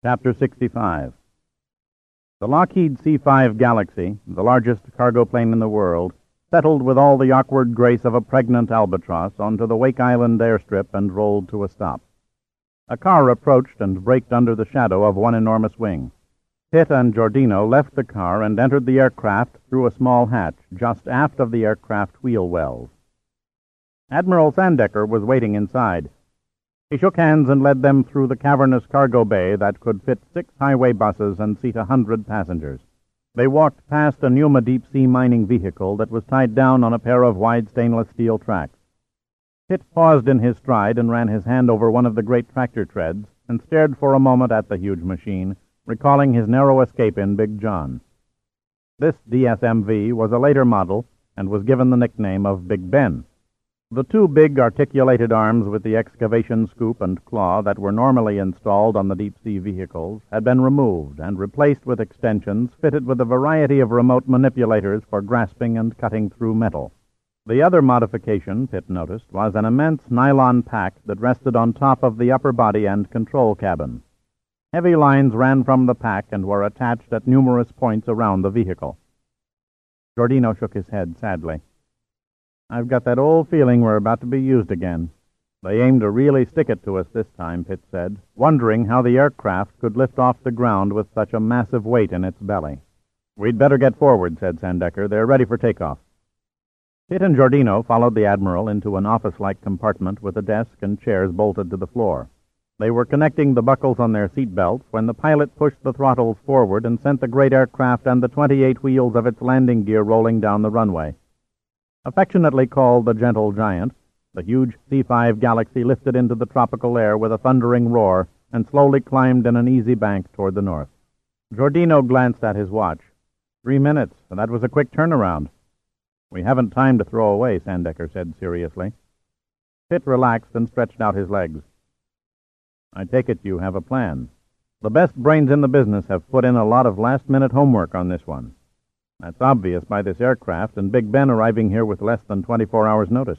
Chapter 65. The Lockheed C-5 Galaxy, the largest cargo plane in the world, settled with all the awkward grace of a pregnant albatross onto the Wake Island airstrip and rolled to a stop. A car approached and braked under the shadow of one enormous wing. Pitt and Giordino left the car and entered the aircraft through a small hatch just aft of the aircraft wheel wells. Admiral Sandecker was waiting inside. He shook hands and led them through the cavernous cargo bay that could fit 6 highway buses and seat 100 passengers. They walked past a Numa deep-sea mining vehicle that was tied down on a pair of wide stainless steel tracks. Pitt paused in his stride and ran his hand over one of the great tractor treads and stared for a moment at the huge machine, recalling his narrow escape in Big John. This DSMV was a later model and was given the nickname of Big Ben. The 2 big articulated arms with the excavation scoop and claw that were normally installed on the deep-sea vehicles had been removed and replaced with extensions fitted with a variety of remote manipulators for grasping and cutting through metal. The other modification, Pitt noticed, was an immense nylon pack that rested on top of the upper body and control cabin. Heavy lines ran from the pack and were attached at numerous points around the vehicle. Giordino shook his head sadly. "I've got that old feeling we're about to be used again. They aim to really stick it to us this time," Pitt said, wondering how the aircraft could lift off the ground with such a massive weight in its belly. "We'd better get forward," said Sandecker. "They're ready for takeoff." Pitt and Giordino followed the Admiral into an office-like compartment with a desk and chairs bolted to the floor. They were connecting the buckles on their seat belts when the pilot pushed the throttles forward and sent the great aircraft and the 28 wheels of its landing gear rolling down the runway. Affectionately called the Gentle Giant, the huge C-5 Galaxy lifted into the tropical air with a thundering roar and slowly climbed in an easy bank toward the north. Giordino glanced at his watch. 3 minutes, and that was a quick turnaround. "We haven't time to throw away," Sandecker said seriously. Pitt relaxed and stretched out his legs. "I take it you have a plan. The best brains in the business have put in a lot of last-minute homework on this one. That's obvious by this aircraft and Big Ben arriving here with less than 24 hours' notice."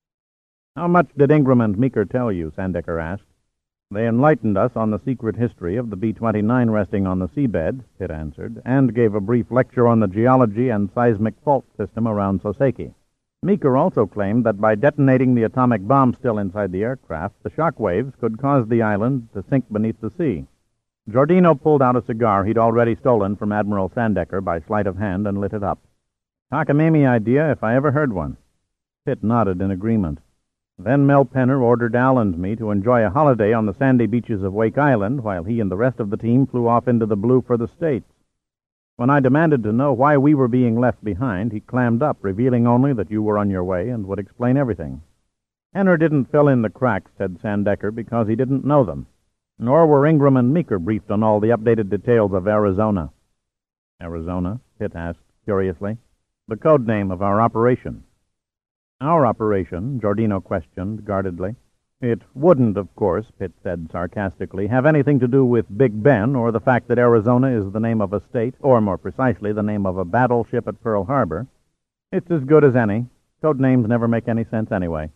"How much did Ingram and Meeker tell you?" Sandecker asked. "They enlightened us on the secret history of the B-29 resting on the seabed," Pitt answered, and gave a brief lecture on the geology and seismic fault system around Soseki. Meeker also claimed that by detonating the atomic bomb still inside the aircraft, the shock waves could cause the island to sink beneath the sea. Giordino pulled out a cigar he'd already stolen from Admiral Sandecker by sleight of hand and lit it up. "Cockamamie idea if I ever heard one." Pitt nodded in agreement. Then Mel Penner ordered Al and me to enjoy a holiday on the sandy beaches of Wake Island while he and the rest of the team flew off into the blue for the States. When I demanded to know why we were being left behind, he clammed up, revealing only that you were on your way and would explain everything. Penner didn't fill in the cracks, said Sandecker, because he didn't know them. Nor were Ingram and Meeker briefed on all the updated details of Arizona. "Arizona?" Pitt asked curiously. "The code name of our operation." "Our operation?" Giordino questioned guardedly. "It wouldn't, of course," Pitt said sarcastically, "have anything to do with Big Ben or the fact that Arizona is the name of a state, or more precisely, the name of a battleship at Pearl Harbor. It's as good as any. Code names never make any sense anyway."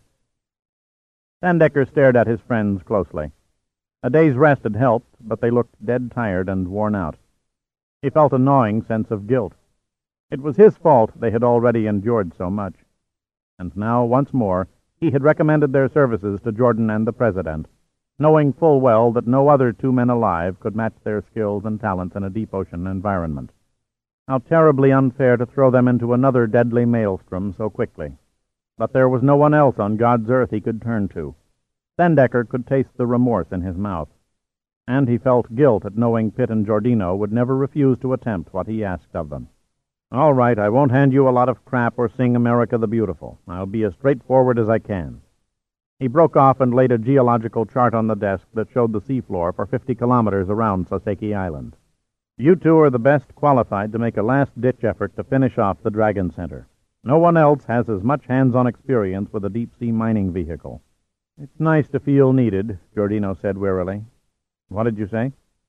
Sandecker stared at his friends closely. A day's rest had helped, but they looked dead tired and worn out. He felt a gnawing sense of guilt. It was his fault they had already endured so much. And now, once more, he had recommended their services to Jordan and the President, knowing full well that no other 2 men alive could match their skills and talents in a deep ocean environment. How terribly unfair to throw them into another deadly maelstrom so quickly. But there was no one else on God's earth he could turn to. Sandecker could taste the remorse in his mouth, and he felt guilt at knowing Pitt and Giordino would never refuse to attempt what he asked of them. "All right, I won't hand you a lot of crap or sing America the Beautiful. I'll be as straightforward as I can." He broke off and laid a geological chart on the desk that showed the seafloor for 50 kilometers around Soseki Island. "You 2 are the best qualified to make a last-ditch effort to finish off the Dragon Center. No one else has as much hands-on experience with a deep-sea mining vehicle." "It's nice to feel needed," Giordino said wearily. "What did you say?"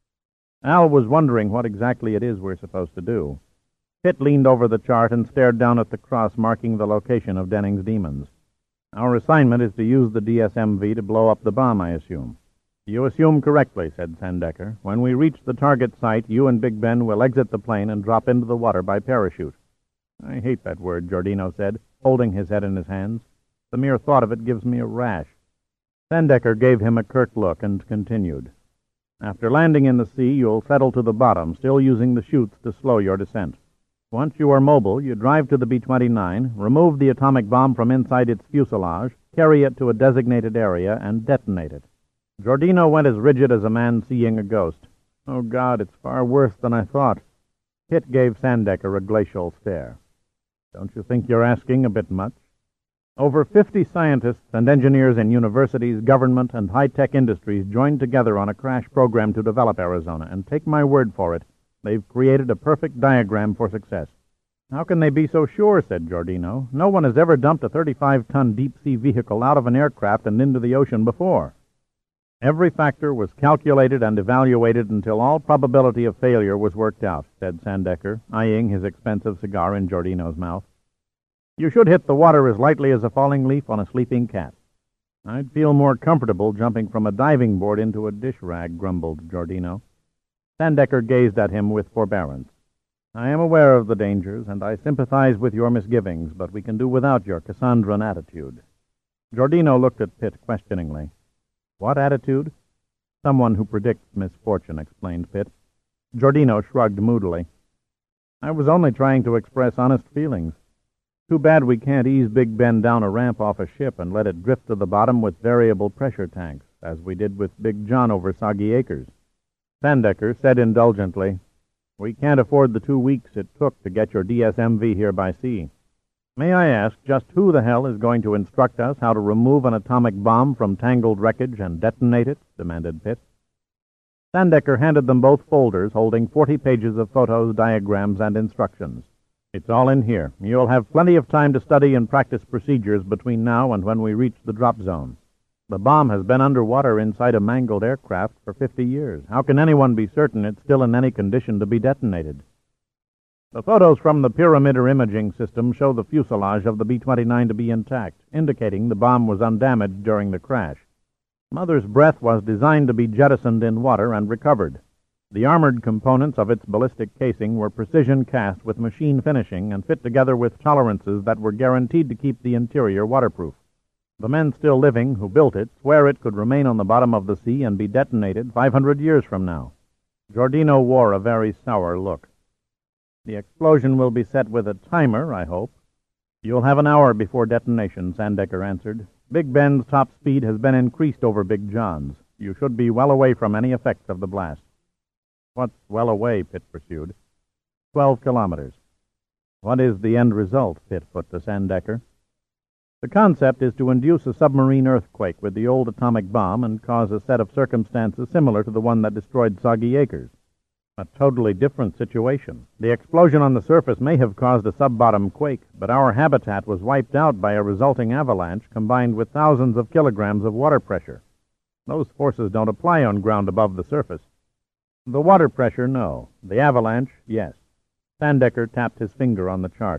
"Al was wondering what exactly it is we're supposed to do." Pitt leaned over the chart and stared down at the cross marking the location of Denning's demons. "Our assignment is to use the DSMV to blow up the bomb, I assume." "You assume correctly," said Sandecker. "When we reach the target site, you and Big Ben will exit the plane and drop into the water by parachute." "I hate that word," Giordino said, holding his head in his hands. "The mere thought of it gives me a rash." Sandecker gave him a curt look and continued. "After landing in the sea, you'll settle to the bottom, still using the chutes to slow your descent. Once you are mobile, you drive to the B-29, remove the atomic bomb from inside its fuselage, carry it to a designated area, and detonate it." Giordino went as rigid as a man seeing a ghost. "Oh, God, it's far worse than I thought." Pitt gave Sandecker a glacial stare. "Don't you think you're asking a bit much?" Over 50 scientists and engineers in universities, government, and high-tech industries joined together on a crash program to develop Arizona, and take my word for it, they've created a perfect diagram for success. "How can they be so sure?" said Giordino. "No one has ever dumped a 35-ton deep-sea vehicle out of an aircraft and into the ocean before." "Every factor was calculated and evaluated until all probability of failure was worked out," said Sandecker, eyeing his expensive cigar in Giordino's mouth. "You should hit the water as lightly as a falling leaf on a sleeping cat." "I'd feel more comfortable jumping from a diving board into a dish rag," grumbled Giordino. Sandecker gazed at him with forbearance. "I am aware of the dangers, and I sympathize with your misgivings, but we can do without your Cassandran attitude." Giordino looked at Pitt questioningly. "What attitude?" "Someone who predicts misfortune," explained Pitt. Giordino shrugged moodily. "I was only trying to express honest feelings. Too bad we can't ease Big Ben down a ramp off a ship and let it drift to the bottom with variable pressure tanks, as we did with Big John over Soggy Acres." Sandecker said indulgently, "We can't afford the 2 weeks it took to get your DSMV here by sea. May I ask just who the hell is going to instruct us how to remove an atomic bomb from tangled wreckage and detonate it?" demanded Pitt. Sandecker handed them both folders holding 40 pages of photos, diagrams, and instructions. "It's all in here. You'll have plenty of time to study and practice procedures between now and when we reach the drop zone. The bomb has been underwater inside a mangled aircraft for 50 years. How can anyone be certain it's still in any condition to be detonated?" "The photos from the Pyramider imaging system show the fuselage of the B-29 to be intact, indicating the bomb was undamaged during the crash. Mother's Breath was designed to be jettisoned in water and recovered. The armored components of its ballistic casing were precision cast with machine finishing and fit together with tolerances that were guaranteed to keep the interior waterproof. The men still living who built it swear it could remain on the bottom of the sea and be detonated 500 years from now." Giordino wore a very sour look. "The explosion will be set with a timer, I hope." "You'll have an hour before detonation," Sandecker answered. "Big Ben's top speed has been increased over Big John's. You should be well away from any effects of the blast." "What's well away?" Pitt pursued. 12 kilometers. "What is the end result?" Pitt put to Sandecker. "The concept is to induce a submarine earthquake with the old atomic bomb and cause a set of circumstances similar to the one that destroyed Soggy Acres." "A totally different situation. The explosion on the surface may have caused a sub-bottom quake, but our habitat was wiped out by a resulting avalanche combined with thousands of kilograms of water pressure. Those forces don't apply on ground above the surface." "The water pressure, no. The avalanche, yes." Sandecker tapped his finger on the chart.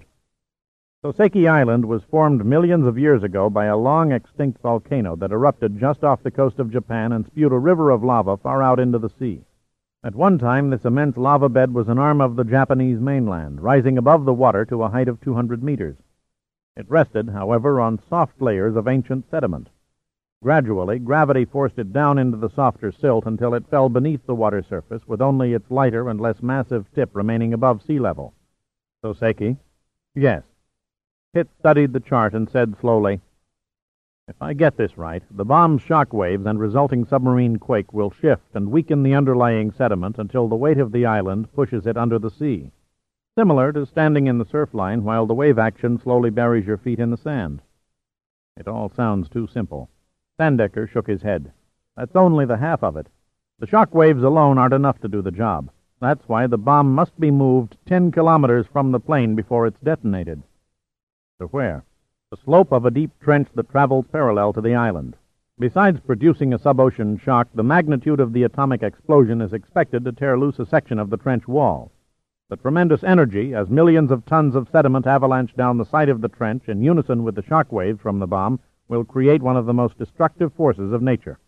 "Soseki Island was formed millions of years ago by a long-extinct volcano that erupted just off the coast of Japan and spewed a river of lava far out into the sea. At one time, this immense lava bed was an arm of the Japanese mainland, rising above the water to a height of 200 meters. It rested, however, on soft layers of ancient sediment. Gradually, gravity forced it down into the softer silt until it fell beneath the water surface, with only its lighter and less massive tip remaining above sea level." "Soseki?" "Yes." Pitt studied the chart and said slowly, "If I get this right, the bomb's shock waves and resulting submarine quake will shift and weaken the underlying sediment until the weight of the island pushes it under the sea. Similar to standing in the surf line while the wave action slowly buries your feet in the sand." "It all sounds too simple." Sandecker shook his head. "That's only the half of it. The shock waves alone aren't enough to do the job. That's why the bomb must be moved 10 kilometers from the plane before it's detonated." "To where?" "The slope of a deep trench that travels parallel to the island. Besides producing a sub-ocean shock, the magnitude of the atomic explosion is expected to tear loose a section of the trench wall. The tremendous energy, as millions of tons of sediment avalanche down the side of the trench in unison with the shock waves from the bomb, will create one of the most destructive forces of nature."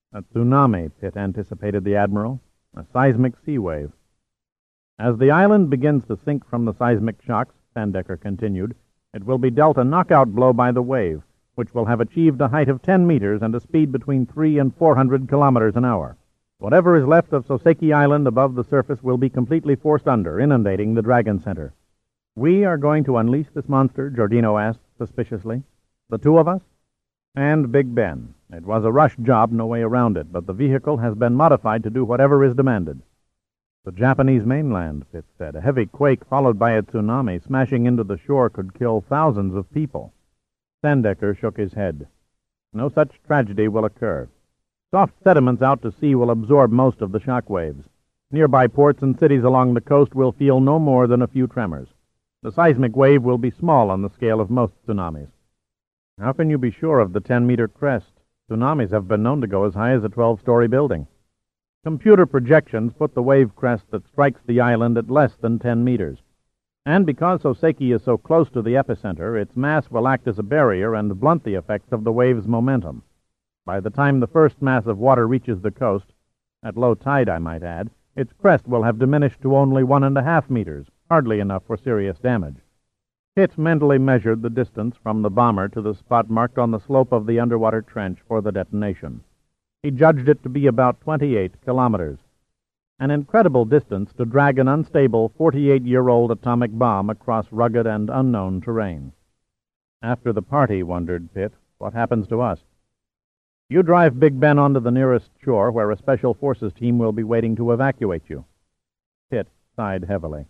A tsunami, Pitt anticipated the Admiral. A seismic sea wave. As the island begins to sink from the seismic shocks, Sandecker continued, it will be dealt a knockout blow by the wave, which will have achieved a height of 10 meters and a speed between 300 and 400 kilometers an hour. Whatever is left of Soseki Island above the surface will be completely forced under, inundating the Dragon Center. We are going to unleash this monster, Giordino asked suspiciously. The two of us? And Big Ben. It was a rush job, no way around it, but the vehicle has been modified to do whatever is demanded. The Japanese mainland, Pitt said. A heavy quake followed by a tsunami smashing into the shore could kill thousands of people. Sandecker shook his head. No such tragedy will occur. Soft sediments out to sea will absorb most of the shock waves. Nearby ports and cities along the coast will feel no more than a few tremors. The seismic wave will be small on the scale of most tsunamis. How can you be sure of the 10-meter crest? Tsunamis have been known to go as high as a 12-story building. Computer projections put the wave crest that strikes the island at less than 10 meters. And because Soseki is so close to the epicenter, its mass will act as a barrier and blunt the effects of the wave's momentum. By the time the first mass of water reaches the coast, at low tide, I might add, its crest will have diminished to only 1.5 meters, hardly enough for serious damage. Pitt mentally measured the distance from the bomber to the spot marked on the slope of the underwater trench for the detonation. He judged it to be about 28 kilometers. An incredible distance to drag an unstable 48-year-old atomic bomb across rugged and unknown terrain. After the party, wondered Pitt, what happens to us? You drive Big Ben onto the nearest shore where a special forces team will be waiting to evacuate you. Pitt sighed heavily.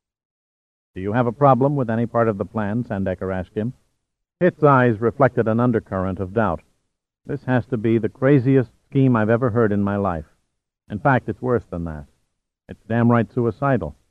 Do you have a problem with any part of the plan? Sandecker asked him. Pitt's eyes reflected an undercurrent of doubt. This has to be the craziest scheme I've ever heard in my life. In fact, it's worse than that. It's downright suicidal.